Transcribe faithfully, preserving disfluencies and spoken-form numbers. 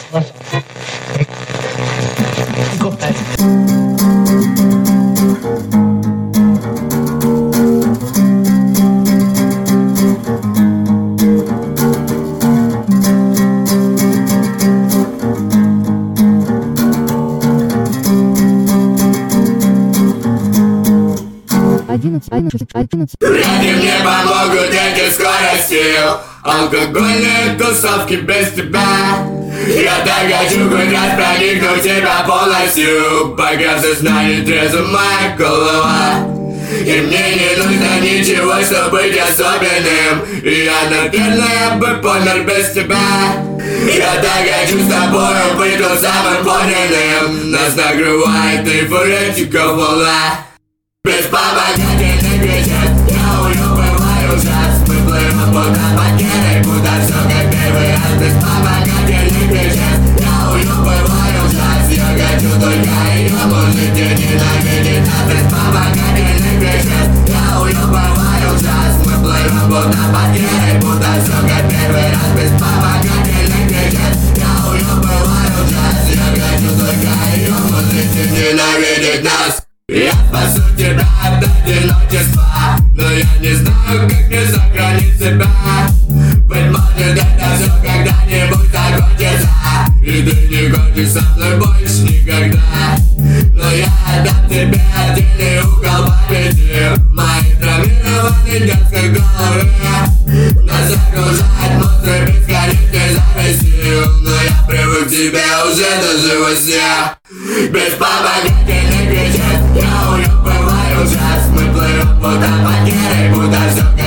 Вряд ли мне помогут эти скорости, алкогольные тусовки без тебя. Я так хочу хоть раз проникнуть тебя полностью, пока сознание трезво моя голова. И мне не нужно ничего, чтобы быть особенным. Я, наверное, бы помер без тебя. Я так хочу с тобою быть тем самым подлинным. Нас накрывает эйфоретика волна. Беспомогательный кричит, я уебываю ужас. Мы плывем будто потерей, будто все как первый раз. Беспомогательный кричит, я уебываю ужас. Я хочу только ее, может и ненавидеть нас. Беспомогательный кричит, я уебываю ужас. Мы плывем будто потерей, будто все как первый раз. Беспомогательный кричит, я уебываю ужас. Я хочу только ее, может и ненавидеть нас. Я спасу тебя от одиночества, но я не знаю, как мне сохранить себя. Быть может, это все когда-нибудь закончится, и ты не хочешь со мной больше никогда. Но я отдам тебе отдельный угол памяти в моей травмированной детской голове. Нас окружает монстры бесконечной зависти, но я привык к тебе уже даже во сне. Беспомогательный кричит, я уебываю ужас. Мы плывем будто потерей, будто все